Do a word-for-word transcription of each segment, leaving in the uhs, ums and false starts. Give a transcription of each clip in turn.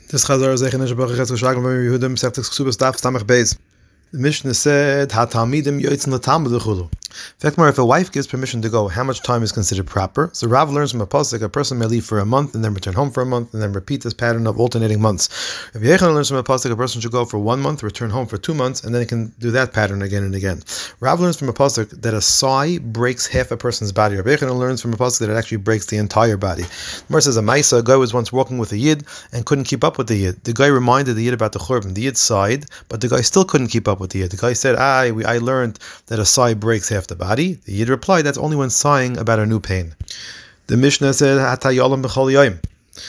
This Chazar is Eichen Eshabach Echetz Geshagim V'Mir Yehudim Seftex Ksubas Daf Stamach Beis. The Mishnah said, "Ha-talmidim yotzin l'talmud l'chulu." In fact, more if a wife gives permission to go, how much time is considered proper? So Rav learns from a pasuk, a person may leave for a month and then return home for a month and then repeat this pattern of alternating months. If Yechon learns from a pasuk, a person should go for one month, return home for two months, and then he can do that pattern again and again. Rav learns from a pasuk that a sigh breaks half a person's body. Rav Yechon learns from a pasuk that it actually breaks the entire body. The Gemara says a Maisa, a guy was once walking with a Yid and couldn't keep up with the Yid. The guy reminded the Yid about the Churban. The Yid sighed, but the guy still couldn't keep up with the Yid. The guy said, I, we, I learned that a sigh breaks half the body. The Yid replied, that's only when sighing about a new pain. The Mishnah said, Hatayolam b'chol yoyim.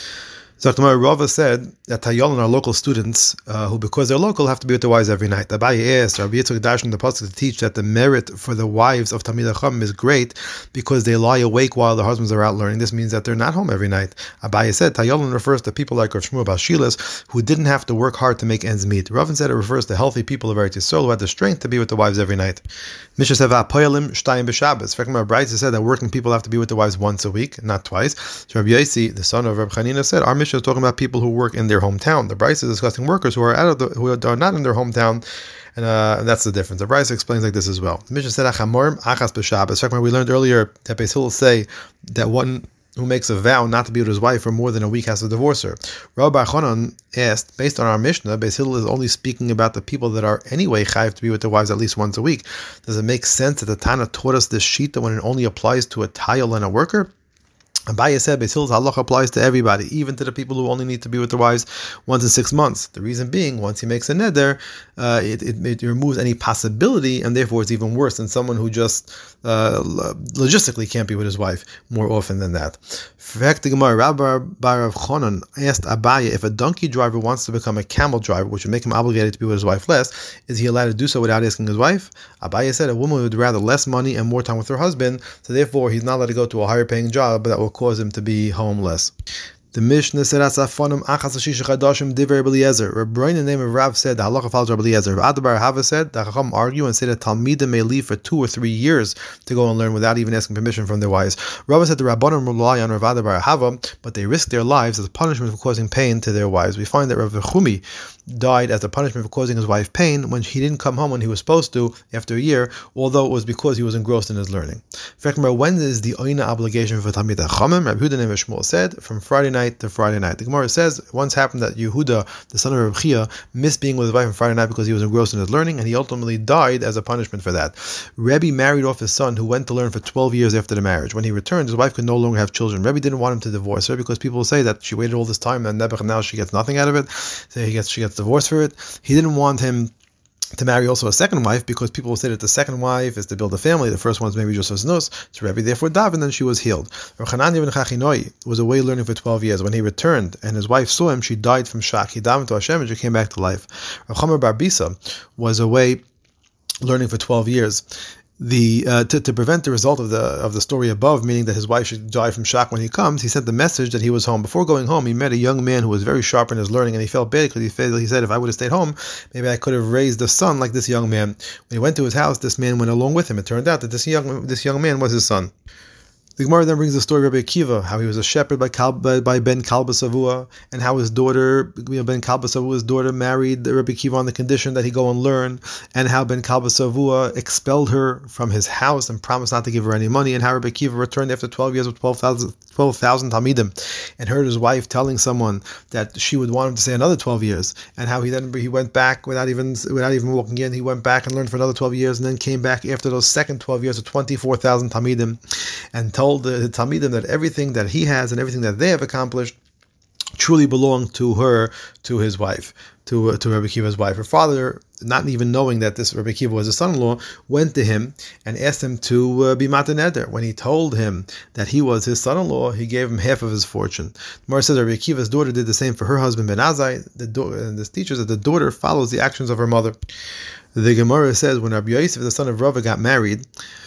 Zaktamar Rava said that Tayolan are local students uh, who, because they're local, have to be with their wives every night. Abaye asked Rabbi Yitzchak Darshan the pasuk to teach that the merit for the wives of Talmidei Chacham is great because they lie awake while their husbands are out learning. This means that they're not home every night. Abaye said Tayolan refers to people like Rav Shmuel Bas Shilas who didn't have to work hard to make ends meet. Rav said it refers to healthy people of Eretz Yisrael who had the strength to be with their wives every night. Mishnah said Poyalim Shtayim b'Shabbos. Fekmar Braisa said that working people have to be with their wives once a week, not twice. So Rabbi Yosi, the son of Rabbi Chanina, said our Mishnah is talking about people who work in their hometown. The Braisa is discussing workers who are out of the, who are not in their hometown, and uh, that's the difference. The Braisa explains like this as well. The Mishnah said Achamorim Achas b'Shabbos. We learned earlier that Beis Hillel say that one who makes a vow not to be with his wife for more than a week has to divorce her. Rabbi Bar Chonon asked, based on our Mishnah, Beis Hillel is only speaking about the people that are anyway chayiv to be with their wives at least once a week. Does it make sense that the Tana taught us this shita when it only applies to a tayil and a worker? Abaye said Beis Hillel's halacha applies to everybody, even to the people who only need to be with their wives once in six months. The reason being, once he makes a neder, uh, it, it, it removes any possibility, and therefore it's even worse than someone who just uh, logistically can't be with his wife more often than that. In fact, the Gemara, Rabbi Bar Chonon asked Abaye if a donkey driver wants to become a camel driver, which would make him obligated to be with his wife less, is he allowed to do so without asking his wife? Abaye said a woman would rather less money and more time with her husband, so therefore he's not allowed to go to a higher paying job, but that will cause him to be homeless. The Mishnah said, "Asafonim achas ashisha chadashim divrei Rabbi Eliezer." Rabbi in the name of Rav said, "The halacha follows Rabbi Eliezer." Rav Adabar Hava said, "The Chacham argue and say that Talmidim may leave for two or three years to go and learn without even asking permission from their wives." Rav said the Rabbanim rely on Rav Adabar Hava, but they risk their lives as a punishment for causing pain to their wives. We find that Rav Chumi died as a punishment for causing his wife pain when he didn't come home when he was supposed to after a year, although it was because he was engrossed in his learning. In fact, when is the oina obligation for Talmidei Chachamim? Rabbi Yehuda name Shmuel said, from Friday night to Friday night. The Gemara says, it once happened that Yehuda, the son of Rabbi Chia, missed being with his wife on Friday night because he was engrossed in his learning, and he ultimately died as a punishment for that. Rebbe married off his son, who went to learn for twelve years after the marriage. When he returned, his wife could no longer have children. Rebbe didn't want him to divorce her because people say that she waited all this time and now she gets nothing out of it. So he gets she gets divorced for it. He didn't want him to marry also a second wife because people will say that the second wife is to build a family. The first one's maybe just as nus. So Rebbe therefore davened, and then she was healed. Rav Chananya ben Chachinoi was away learning for twelve years. When he returned and his wife saw him, she died from shock. He davened to Hashem and she came back to life. Rav Chomer bar Bisa was away learning for twelve years. The uh, to, to prevent the result of the of the story above, meaning that his wife should die from shock when he comes, he sent the message that he was home. Before going home, he met a young man who was very sharp in his learning, and he felt bad because he, felt, he said, if I would have stayed home, maybe I could have raised a son like this young man. When he went to his house, this man went along with him. It turned out that this young this young man was his son. The Gemara then brings the story of Rabbi Akiva, how he was a shepherd by, Kal, by, by Ben Kalba Savua, and how his daughter, Ben Kalba Savua's daughter, married Rabbi Akiva on the condition that he go and learn, and how Ben Kalba Savua expelled her from his house and promised not to give her any money, and how Rabbi Akiva returned after twelve years with twelve thousand Talmidim, and heard his wife telling someone that she would want him to stay another twelve years, and how he then he went back without even without even walking in. He went back and learned for another twelve years, and then came back after those second twelve years with twenty-four thousand Talmidim, and told the Talmidim that everything that he has and everything that they have accomplished truly belonged to her, to his wife, to uh, to Rabbi Akiva's wife. Her father, not even knowing that this Rabbi Akiva was his son-in-law, went to him and asked him to uh, be matan neder. When he told him that he was his son-in-law, he gave him half of his fortune. The Gemara says Rabbi Akiva's daughter did the same for her husband Ben Azai. The do- and this teaches that the daughter follows the actions of her mother. The Gemara says when Rabbi Yosef, the son of Rava, got married,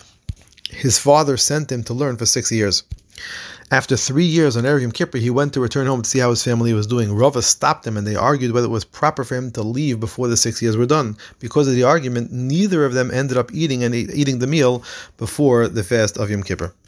his father sent him to learn for six years. After three years on Erev Yom Kippur, he went to return home to see how his family was doing. Rava stopped him and they argued whether it was proper for him to leave before the six years were done. Because of the argument, neither of them ended up eating and eating the meal before the fast of Yom Kippur.